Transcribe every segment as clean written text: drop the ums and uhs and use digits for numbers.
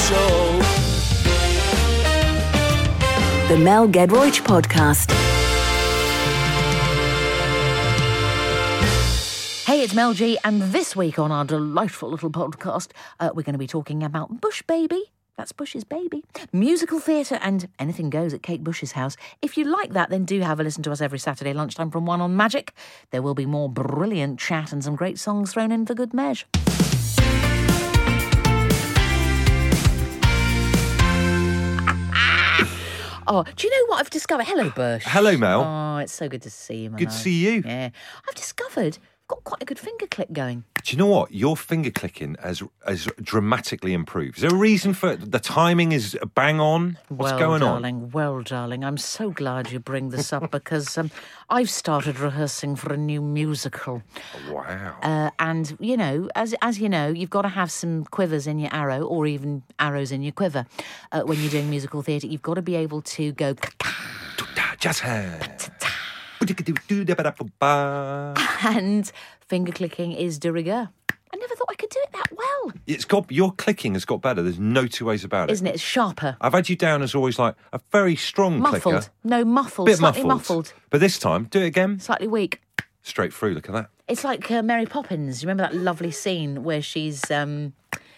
Show. The Mel Gedroych Podcast. Hey, it's Mel G, and this week on our delightful little podcast, we're going to be talking about Bush Baby. That's Bush's baby. Musical theatre and anything goes at Kate Bush's house. If you like that, then do have a listen to us every Saturday lunchtime from 1 on Magic. There will be more brilliant chat and some great songs thrown in for good measure. Oh, do you know what I've discovered? Hello, Bush. Hello, Mel. Oh, it's so good to see you, my Good to love. see you. Yeah. I've discovered I've got quite a good finger click going. Do you know what? Your finger clicking has dramatically improved. Is there a reason for it? The timing is bang on? What's going on? Well, darling, I'm so glad you bring this up because I've started rehearsing for a new musical. Wow. And, you know, as you know, you've got to have some quivers in your arrow or even arrows in your quiver when you're doing musical theatre. You've got to be able to go... Jazz hands. And finger clicking is de rigueur. I never thought I could do it that well. Your clicking has got better. There's no two ways about it. Isn't it? It's sharper. I've had you down as always like a very strong Muffled. clicker. No, muffled. Bit Slightly muffled. But this time, do it again. Slightly weak. Straight through, look at that. It's like Mary Poppins. You remember that lovely scene where she's, tidying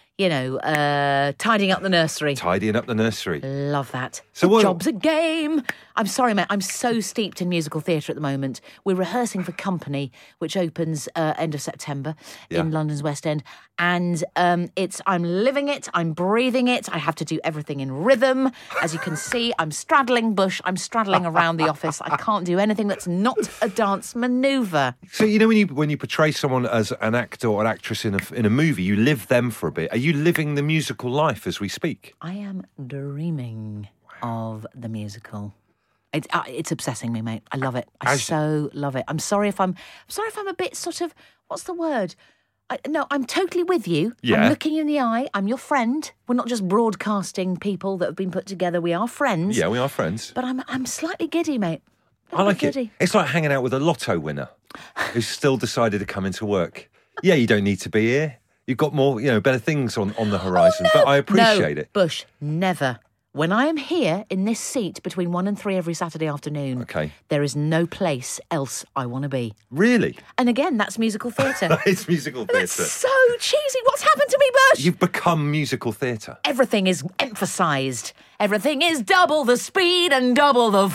up the nursery? Tidying up the nursery. Love that. So The job's a game. I'm sorry, mate. I'm so steeped in musical theatre at the moment. We're rehearsing for Company, which opens end of September in London's West End. And I'm living it. I'm breathing it. I have to do everything in rhythm. As you can see, I'm straddling Bush. I'm straddling around the office. I can't do anything that's not a dance manoeuvre. So, you know, when you portray someone as an actor or an actress in a movie, you live them for a bit. Are you living the musical life as we speak? I am dreaming of the musical. It's obsessing me, mate. I love it. I so love it. I'm sorry if I'm a bit sort of, what's the word? I'm totally with you. Yeah. I'm looking you in the eye. I'm your friend. We're not just broadcasting people that have been put together. We are friends. Yeah, we are friends. But I'm slightly giddy, mate. I like it. It's like hanging out with a lotto winner who's still decided to come into work. Yeah, you don't need to be here. You've got more, better things on the horizon. Oh, no. But I appreciate it. Bush, never. When I am here in this seat between 1 and 3 every Saturday afternoon, there is no place else I want to be. Really? And again, that's musical theatre. It's musical theatre. That's so cheesy. What's happened to me, Bush? You've become musical theatre. Everything is emphasised. Everything is double the speed and double the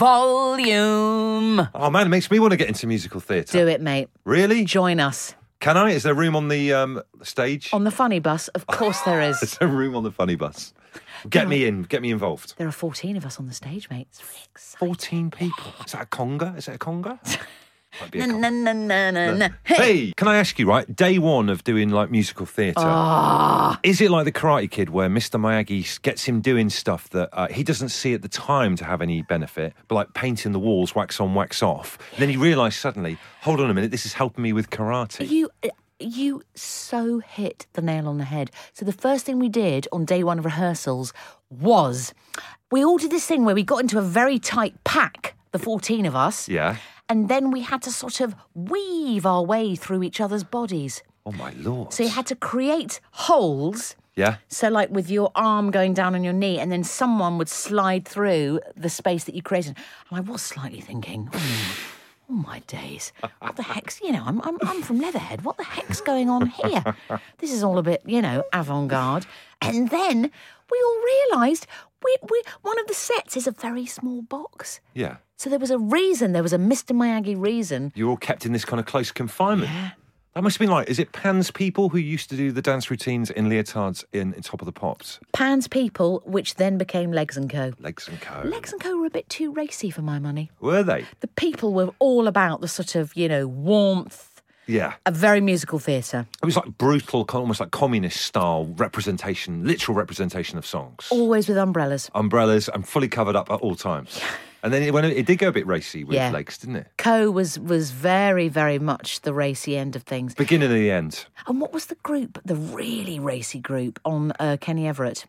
volume. Oh, man, it makes me want to get into musical theatre. Do it, mate. Really? Join us. Can I? Is there room on the stage? On the funny bus? Of course there is. Is there room on the funny bus? Get me in. Get me involved. There are 14 of us on the stage, mate. It's really exciting. 14 people. Is that a conga? Is it a conga? Might be a Na, conga. na, na, na. Hey, can I ask you, right, day one of doing, like, musical theatre, is it like The Karate Kid where Mr. Miyagi gets him doing stuff that he doesn't see at the time to have any benefit, but like painting the walls, wax on, wax off, and then he realised suddenly, hold on a minute, this is helping me with karate. You so hit the nail on the head. So the first thing we did on day one of rehearsals was we all did this thing where we got into a very tight pack, the 14 of us. Yeah. And then we had to sort of weave our way through each other's bodies. Oh, my Lord. So you had to create holes. Yeah. So like with your arm going down on your knee and then someone would slide through the space that you created. And I was slightly thinking, oh my days, what the heck's, I'm from Leatherhead. What the heck's going on here? This is all a bit, avant-garde. And then we all realised we one of the sets is a very small box. Yeah. So there was a reason, there was a Mr. Miyagi reason. You're all kept in this kind of close confinement. Yeah. That must have been like, is it Pan's people who used to do the dance routines in leotards in Top of the Pops? Pan's people, which then became Legs & Co. Legs & Co. Legs & Co were a bit too racy for my money. Were they? The people were all about the sort of, warmth. Yeah. A very musical theatre. It was like brutal, almost like communist-style representation, literal representation of songs. Always with umbrellas. Umbrellas and fully covered up at all times. And then it did go a bit racy with Legs, didn't it? Co was very, very much the racy end of things. Beginning and the end. And what was the group, the really racy group on Kenny Everett?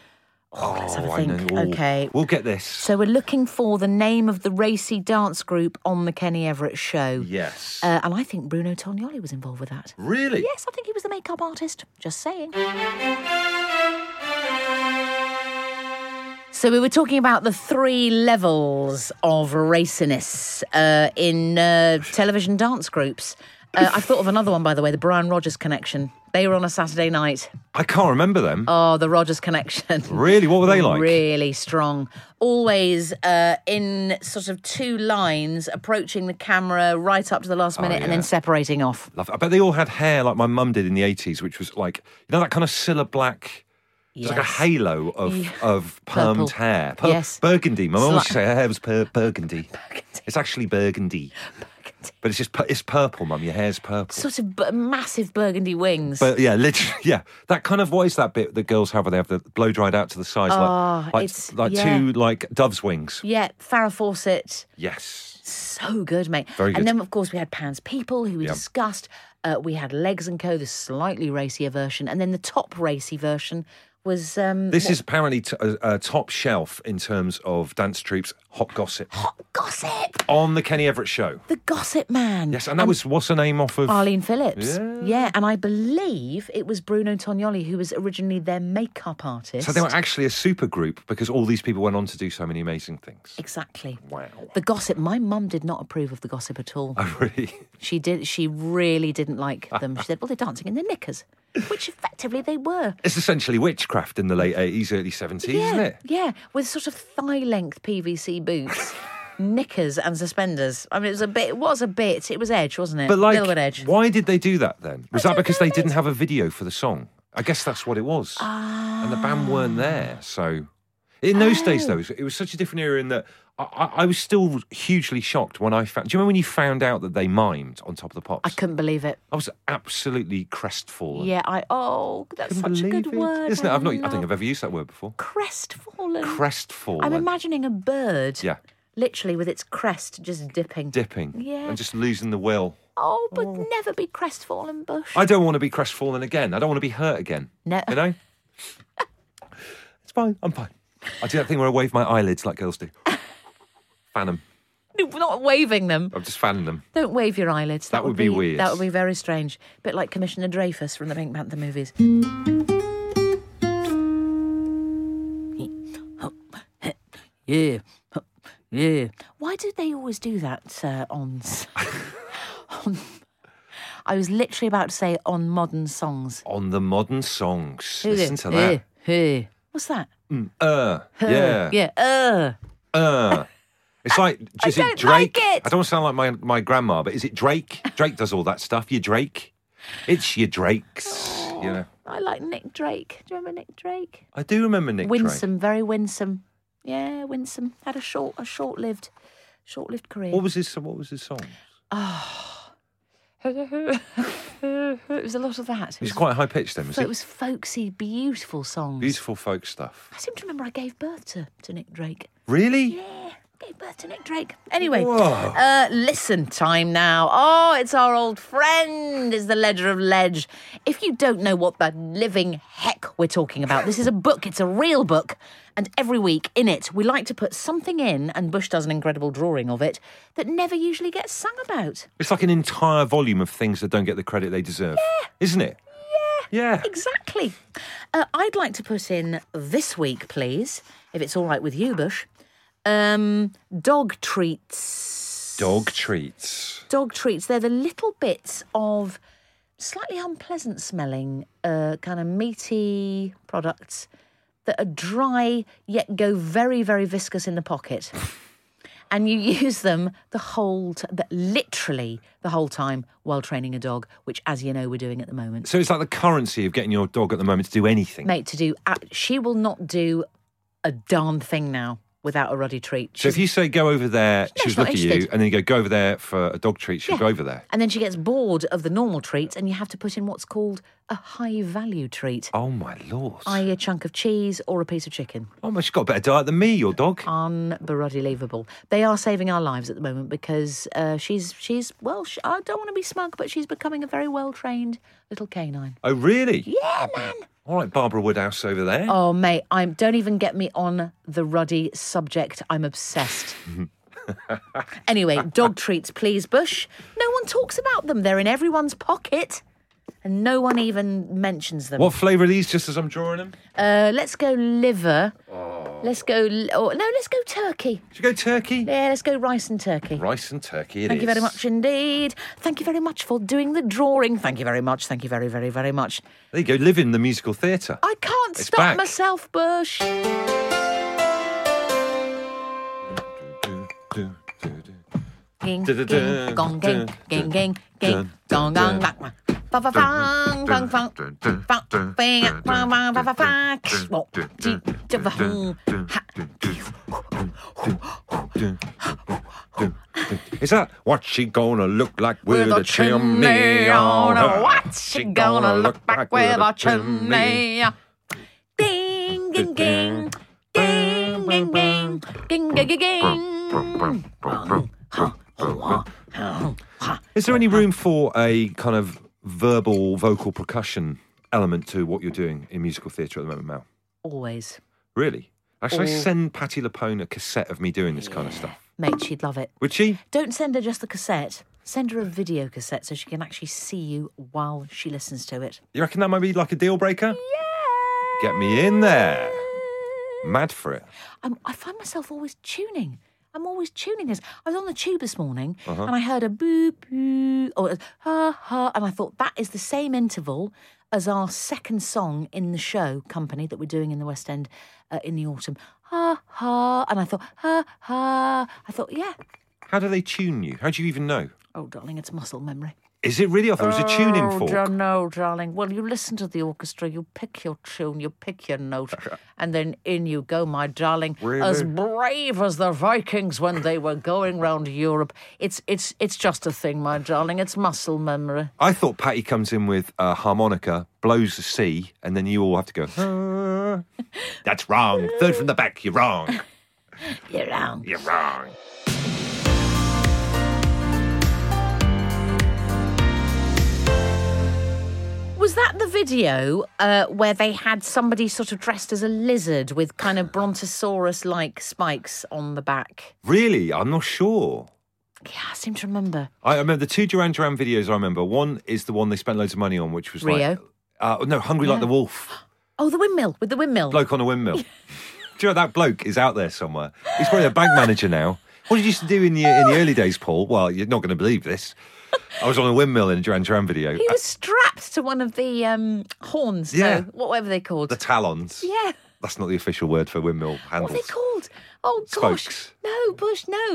Let's have a think. Okay. We'll get this. So we're looking for the name of the racy dance group on the Kenny Everett show. Yes. And I think Bruno Tognoli was involved with that. Really? Yes, I think he was the makeup artist. Just saying. So we were talking about the 3 levels of raciness in television dance groups. I've thought of another one, by the way, the Brian Rogers Connection. They were on a Saturday night. I can't remember them. Oh, the Rogers Connection. Really? What were they like? Really strong. Always in sort of 2 lines, approaching the camera right up to the last minute and then separating off. I bet they all had hair like my mum did in the 80s, which was like, you know, that kind of Cilla Black... It's like a halo of permed hair. Yes. Burgundy. My mum used to say her hair was burgundy. It's actually burgundy. But it's just it's purple, Mum. Your hair's purple. Sort of massive burgundy wings. But yeah, literally, yeah. That kind of, what is that bit that girls have where they have the blow dried out to the sides, like 2 like dove's wings? Yeah, Farrah Fawcett. Yes. So good, mate. Very good. And then, of course, we had Pan's People, who we discussed. We had Legs & Co., the slightly racier version. And then the top racy version was... this is apparently top shelf in terms of dance troops. Hot Gossip. Hot Gossip! On the Kenny Everett Show. The Gossip Man. Yes, and that was, what's her name off of... Arlene Phillips. Yeah. And I believe it was Bruno Tognoli who was originally their makeup artist. So they were actually a super group because all these people went on to do so many amazing things. Exactly. Wow. The Gossip. My mum did not approve of the Gossip at all. Oh, really? She did. She really didn't like them. She said, well, they're dancing in their knickers, which effectively they were. It's essentially witchcraft in the late 80s, early 70s, isn't it? Yeah, with sort of thigh-length PVC boots, knickers and suspenders. I mean, it was edge, wasn't it? But like, a little bit edge. why did they do that then? Was I that don't because know, they didn't have a video for the song? I guess that's what it was. And the band weren't there, so... In those days, though, it was such a different era in that I was still hugely shocked when I found... Do you remember when you found out that they mimed on Top of the Pops? I couldn't believe it. I was absolutely crestfallen. Yeah, that's Couldn't such a good believe it. word. Isn't it? I don't think I've ever used that word before. Crestfallen. Crestfallen. I'm imagining a bird. Yeah. Literally with its crest just dipping. Yeah. And just losing the will. Oh, but never be crestfallen, Bush. I don't want to be crestfallen again. I don't want to be hurt again. No. You know? It's fine. I'm fine. I do that thing where I wave my eyelids like girls do. Fan them. We're not waving them. I'm just fanning them. Don't wave your eyelids. That would be weird. That would be very strange. A bit like Commissioner Dreyfus from the Pink Panther movies. Yeah. Why do they always do that on... I was literally about to say on modern songs. On the modern songs. Listen to that. What's that? Yeah. Yeah. It's like, is I it don't Drake? like it. I don't want to sound like my grandma, but is it Drake? Drake does all that stuff. Your Drake. It's your Drakes, you know. I like Nick Drake. Do you remember Nick Drake? I do remember Nick Drake. Winsome, very winsome. Yeah, winsome. Had a short-lived career. What was his song? It was a lot of that. It was quite high pitched then, was So it? it was folksy, beautiful songs. Beautiful folk stuff. I seem to remember I gave birth to Nick Drake. Really? Yeah, gave birth to Nick Drake. Anyway, Whoa. listen time now. Oh, it's our old friend, is the Ledger of Ledge. If you don't know what the living heck we're talking about, this is a book. It's a real book. And every week in it, we like to put something in, and Bush does an incredible drawing of it, that never usually gets sung about. It's like an entire volume of things that don't get the credit they deserve. Yeah. Isn't it? Yeah. Exactly. I'd like to put in this week, please, if it's all right with you, Bush, dog treats. Dog treats. Dog treats. They're the little bits of slightly unpleasant smelling, kind of meaty products that are dry yet go very, very viscous in the pocket. And you use them literally the whole time while training a dog, which, as you know, we're doing at the moment. So it's like the currency of getting your dog at the moment to do anything. Mate, she will not do a darn thing now without a ruddy treat. So if you say go over there, she'll look at you, interested. and then you go over there for a dog treat, she'll go over there. And then she gets bored of the normal treats, and you have to put in what's called a high-value treat. Oh, my Lord. i.e. a chunk of cheese or a piece of chicken. Oh, she's got a better diet than me, your dog. Unbelievable. They are saving our lives at the moment because she's I don't want to be smug, but she's becoming a very well-trained little canine. Oh, really? Yeah, man. All right, Barbara Woodhouse over there. Oh, mate, don't even get me on the ruddy subject. I'm obsessed. Anyway, dog treats, please, Bush. No one talks about them. They're in everyone's pocket, and no one even mentions them. What flavour are these, just as I'm drawing them? Let's go liver. Oh. Let's go... let's go turkey. Should we go turkey? Yeah, let's go rice and turkey. Rice and turkey Thank you very much indeed. Thank you very much for doing the drawing. Thank you very much. Thank you very, very, very much. There you go, live in the musical theatre. I can't It's stop back. myself, Bush. Ging, ging, gong, ging, ging, ging, ging, gong, gong, bang, bang. Ba, ba, bang, bang, bang. Bang, bang, bang, bang, ba, ba, bang. Swap, dee, dee, ba, hoo, ha. Is that what's she gonna look like with a chimney on her? What's she gonna look like with a chimney? Ding, ging, ging, ding, ging, ging, ging, ging, ging, ging. Is there any room for a kind of verbal vocal percussion element to what you're doing in musical theatre at the moment, Mel? Always. Really? Actually, send Patti LuPone a cassette of me doing this kind of stuff. Mate, she'd love it. Would she? Don't send her just the cassette. Send her a video cassette so she can actually see you while she listens to it. You reckon that might be like a deal breaker? Yeah. Get me in there. Mad for it. I find myself always tuning. I'm always tuning this. I was on the tube this morning and I heard a boo boo or a ha ha, and I thought that is the same interval as our second song in the show Company that we're doing in the West End in the autumn. Ha ha, and I thought ha ha. I thought, yeah. How do they tune you? How do you even know? Oh, darling, it's muscle memory. Is it really? I thought it was a tuning fork. No, darling. Well, you listen to the orchestra, you pick your tune, you pick your note, and then in you go, my darling. Really? As brave as the Vikings when they were going round Europe. It's just a thing, my darling. It's muscle memory. I thought Patty comes in with a harmonica, blows the C, and then you all have to go, "Ah." That's wrong. Third from the back, you're wrong. You're wrong. You're wrong. Was that the video where they had somebody sort of dressed as a lizard with kind of brontosaurus-like spikes on the back? Really? I'm not sure. Yeah, I seem to remember. I remember the two Duran Duran videos I remember. One is the one they spent loads of money on, which was Rio. No, Hungry Like the Wolf. Oh, the windmill, with the windmill. Bloke on a windmill. Do you know that bloke is out there somewhere? He's probably a bank manager now. What did you used to do in the early days, Paul? Well, you're not going to believe this. I was on a windmill in a Duran Duran video. He was strapped to one of the horns, Yeah. no, whatever they're called. The talons. Yeah. That's not the official word for windmill handles. What are they called? Oh, gosh. Spokes. No, Bush, no.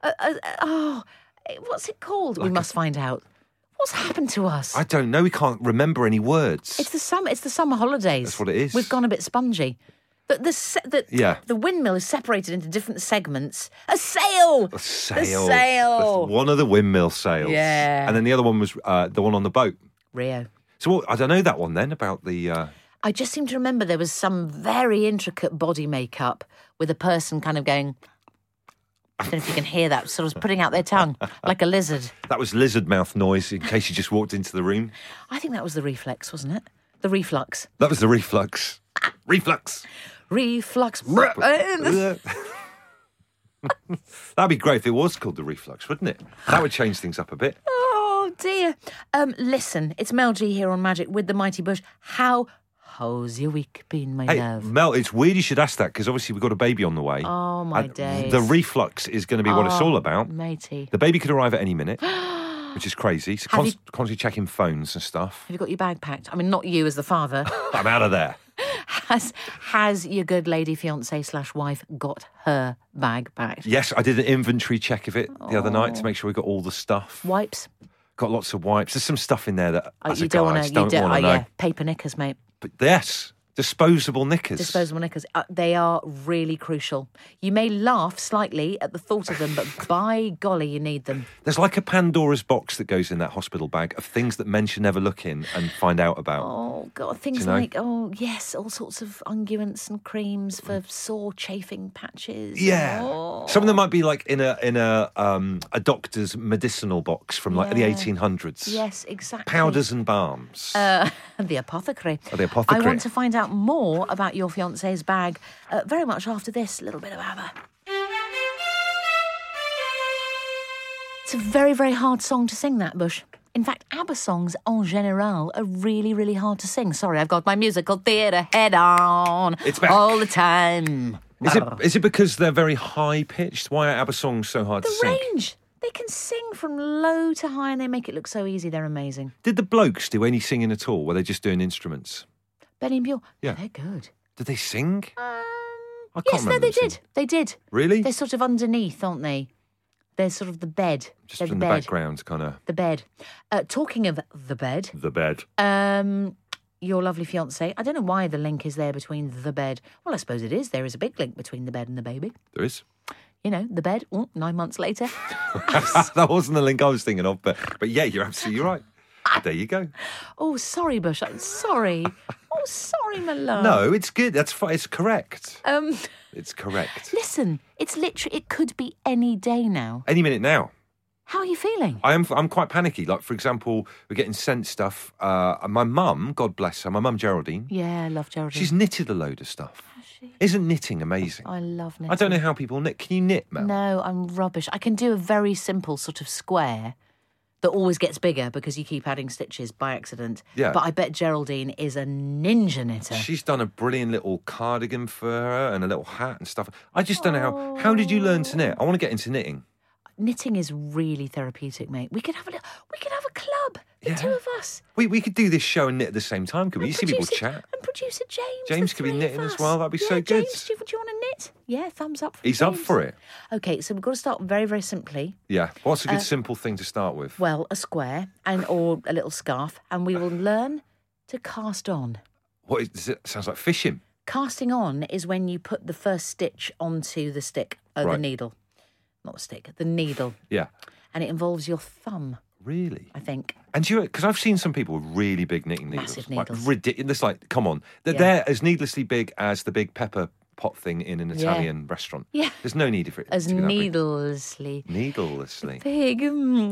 What's it called? We must find out. What's happened to us? I don't know. We can't remember any words. It's the summer holidays. That's what it is. We've gone a bit spongy. Yeah. The windmill is separated into different segments. A sail! A sail. A sail! One of the windmill sails. Yeah. And then the other one was the one on the boat. Rio. So I don't know that one then about the... I just seem to remember there was some very intricate body makeup with a person kind of going... I don't know if you can hear that, sort of putting out their tongue like a lizard. That was lizard mouth noise in case you just walked into the room. I think that was the reflex, wasn't it? The reflux. That was the reflux. Reflux. Reflux. That'd be great if it was called the reflux, wouldn't it? That would change things up a bit. Oh, dear. Listen, it's Mel G here on Magic with the Mighty Bush. How's your week been, my Hey, love? Mel, it's weird you should ask that because obviously we've got a baby on the way. Oh, my And days. The reflux is going to be what it's all about. Matey. The baby could arrive at any minute, which is crazy. So Have you- constantly checking phones and stuff. Have you got your bag packed? I mean, not you as the father. I'm out of there. Has your good lady fiancé/wife got her bag packed? Yes, I did an inventory check of it the other night to make sure we got all the stuff. Wipes? Got lots of wipes. There's some stuff in there that as You a don't guy, I want just to. don't want to know. Yeah, paper knickers, mate. But yes, disposable knickers. Disposable knickers. They are really crucial. You may laugh slightly at the thought of them, but by golly, you need them. There's like a Pandora's box that goes in that hospital bag of things that men should never look in and find out about. Oh, God, things you know? like, yes, all sorts of unguents and creams for sore chafing patches. Yeah, Oh. some of them might be like in a doctor's medicinal box from like the Yeah. 1800s. Yes, exactly. Powders and balms. The apothecary. The apothecary. I want to find out more about your fiancé's bag very much after this little bit of ABBA. It's a very, very hard song to sing, that, Bush. In fact, ABBA songs, en général, are really, really hard to sing. Sorry, I've got my musical theatre head on It's back. all the time. Is it because they're very high pitched? Why are ABBA songs so hard to The sing? range. They can sing from low to high and they make it look so easy. They're amazing. Did the blokes do any singing at all? Were they just doing instruments? Benny and Bjorn. Yeah. They're good. Did they sing? I can't Yes, no, remember they them did. singing. They did. Really? They're sort of underneath, aren't they? They're sort of the bed. Just They're from the the bed. background, kind of. The bed. Talking of the bed, The bed. your lovely fiancé, I don't know why the link is there between the bed. Well, I suppose it is. There is a big link between the bed and the baby. There is. You know, the bed, 9 months later. That wasn't the link I was thinking of, but yeah, you're absolutely right. There you go. Oh, sorry, Bush. I'm sorry. Oh, sorry, my love. No, it's good. That's fine. It's correct. Um, It's correct. listen, it's literally, it could be any day now. Any minute now. How are you feeling? I'm quite panicky. Like, for example, we're getting sent stuff. My mum, God bless her, my mum Geraldine, Yeah, I love Geraldine. she's knitted a load of stuff. Isn't knitting amazing? I love knitting. I don't know how people knit. Can you knit, Mel? No, I'm rubbish. I can do a very simple sort of square that always gets bigger because you keep adding stitches by accident. Yeah. But I bet Geraldine is a ninja knitter. She's done a brilliant little cardigan for her and a little hat and stuff. I just don't know how did you learn to knit? I want to get into knitting. Knitting is really therapeutic, mate. We could have a club, the Yeah. two of us. We could do this show and knit at the same time, could we? You see people Producer- chat. And producer James. James the could be three knitting of as us. well. That'd be Yeah, so good. James, do you want to knit? Yeah, thumbs up. From He's up James. for it. Okay, so we've got to start very, very simply. Yeah. What's a good simple thing to start with? Well, a square or a little scarf, and we will learn to cast on. What is it? Sounds like fishing. Casting on is when you put the first stitch onto the stick, the Right. needle. Not the stick, the needle. Yeah. And it involves your thumb, Really? I think. And because I've seen some people with really big knitting needles. Massive needles. Like, ridiculous. Like, come on. Yeah. They're as needlessly big as the big pepper pot thing in an Italian restaurant. Yeah. There's no need for it As to be that big. needlessly Needlessly. big.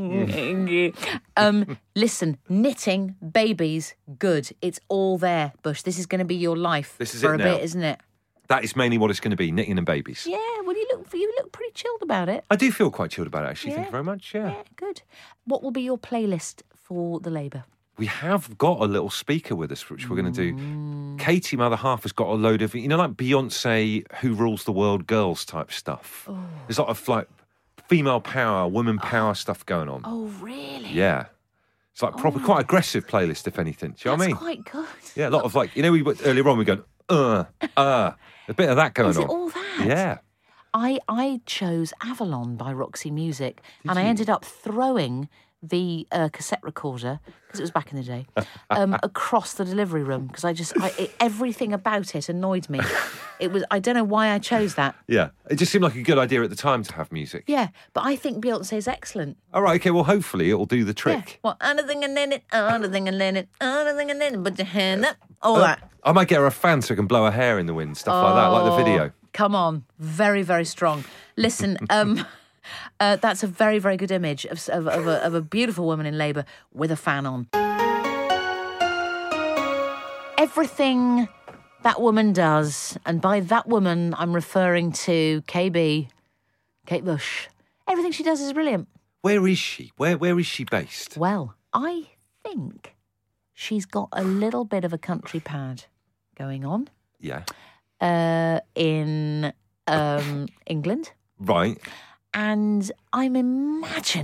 Listen, knitting, babies, good. It's all there, Bush. This is going to be your life This is for it a now. bit, isn't it? That is mainly what it's going to be, knitting and babies. Yeah, well, you look pretty chilled about it. I do feel quite chilled about it, actually. Thank Yeah. you very much. Yeah. Yeah, good. What will be your playlist for the labour? We have got a little speaker with us, which we're going to do. Mm. Katie, my other half, has got a load of, like Beyonce, Who Rules the World girls type stuff. Oh. There's a lot of like female power, woman power stuff going on. Oh, really? Yeah. It's like proper, quite aggressive playlist, if anything. Do you know what I mean? That's quite good. Yeah, a lot of like, we went earlier on, we go, a bit of that going Is on. it all that? Yeah. I chose Avalon by Roxy Music, and I ended up throwing the cassette recorder, because it was back in the day, across the delivery room, because everything about it annoyed me. I don't know why I chose that. Yeah. It just seemed like a good idea at the time to have music. Yeah, but I think Beyonce is excellent. All right, okay, well, hopefully it'll do the Yeah. trick. Well, anything and then it, anything and then it, anything and then it, put your hand up, all that. I might get her a fan so I can blow her hair in the wind, stuff like that, like the video. Come on, very, very strong. Listen, that's a very, very good image of a beautiful woman in labour with a fan on. Everything that woman does, and by that woman I'm referring to Kate Bush. Everything she does is brilliant. Where is she? Where is she based? Well, I think she's got a little bit of a country pad going on Yeah. in England. Right. And I'm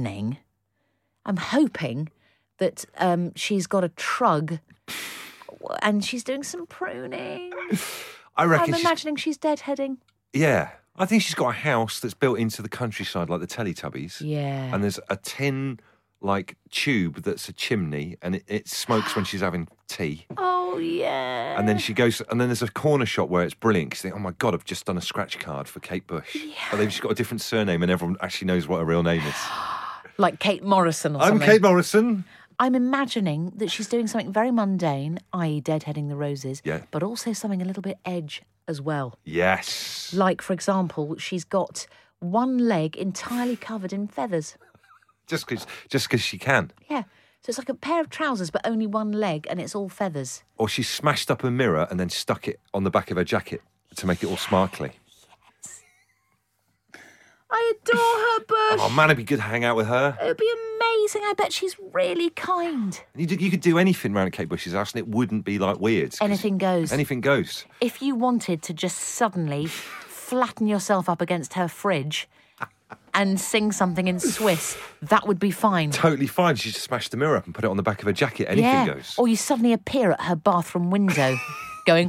hoping that she's got a trug and she's doing some pruning. I reckon I'm imagining she's deadheading. Yeah. I think she's got a house that's built into the countryside like the Teletubbies. Yeah. And there's a tin, like, tube that's a chimney and it smokes when she's having tea. Oh, yeah. And then she goes, and then there's a corner shop where it's brilliant because they think, oh my God, I've just done a scratch card for Kate Bush. Yeah. But they've just got a different surname and everyone actually knows what her real name is. Like Kate Morrison or I'm something. Kate Morrison. I'm imagining that she's doing something very mundane, i.e. deadheading the roses, Yeah. but also something a little bit edge as well. Yes. Like, for example, she's got one leg entirely covered in feathers. Just because she can. Yeah. So it's like a pair of trousers, but only one leg, and it's all feathers. Or she smashed up a mirror and then stuck it on the back of her jacket to make it all sparkly. I adore her, Bush. Oh man, it'd be good to hang out with her. It would be amazing. I bet she's really kind. You could do anything around Kate Bush's house and it wouldn't be like weird. 'cause Anything goes. Anything goes. If you wanted to just suddenly flatten yourself up against her fridge and sing something in Swiss, that would be fine. Totally fine. She just smashed the mirror up and put it on the back of her jacket. Anything goes. Or you suddenly appear at her bathroom window going...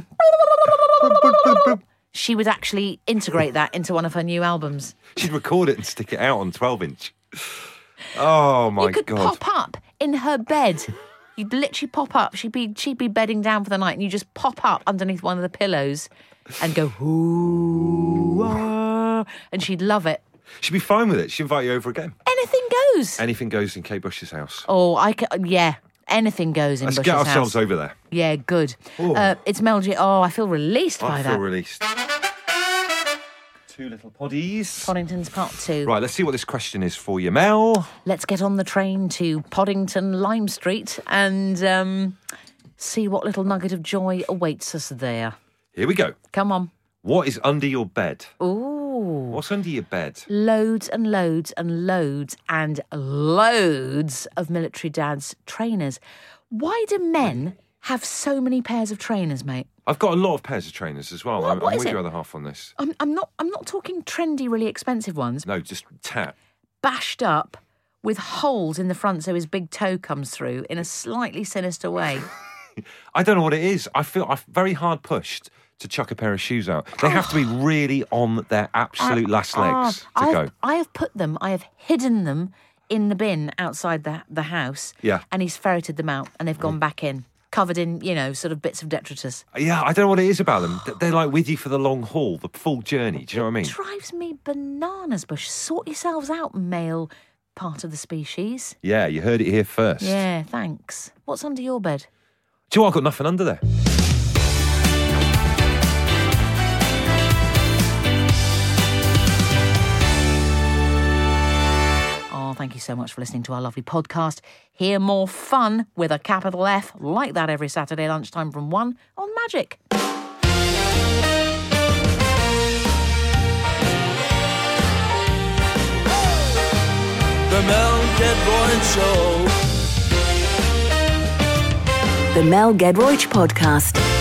She would actually integrate that into one of her new albums. She'd record it and stick it out on 12-inch. Oh, my God. You could pop up in her bed. You'd literally pop up. She'd be bedding down for the night, and you just pop up underneath one of the pillows and go, ooh, ah, and she'd love it. She'd be fine with it. She'd invite you over again. Anything goes. Anything goes in Kate Bush's house. Oh, anything goes in Bush's house. Let's get ourselves over there. Yeah, good. It's Mel G. Oh, I feel released by that. I feel released. Two little poddies. Poddington's Part 2. Right, let's see what this question is for you, Mel. Let's get on the train to Poddington Lime Street and see what little nugget of joy awaits us there. Here we go. Come on. What is under your bed? Ooh. What's under your bed? Loads and loads and loads and loads of military dads' trainers. Why do men have so many pairs of trainers, mate? I've got a lot of pairs of trainers as well. I'm with your other half on this. I'm not talking trendy, really expensive ones. No, just tat. Bashed up with holes in the front so his big toe comes through in a slightly sinister way. I don't know what it is. I feel I'm very hard pushed to chuck a pair of shoes out. They have to be really on their absolute last legs to go. I have hidden them in the bin outside the house. Yeah. And he's ferreted them out and they've gone back in. Covered in, sort of bits of detritus. Yeah, I don't know what it is about them. They're like with you for the long haul, the full journey. Do you know what I mean? It drives me bananas, Bush. Sort yourselves out, male part of the species. Yeah, you heard it here first. Yeah, thanks. What's under your bed? Do you know what? I've got nothing under there. Thank you so much for listening to our lovely podcast. Hear more fun with a capital F like that every Saturday lunchtime from 1 on Magic. The Mel Gedroych Show. The Mel Gedroych Podcast.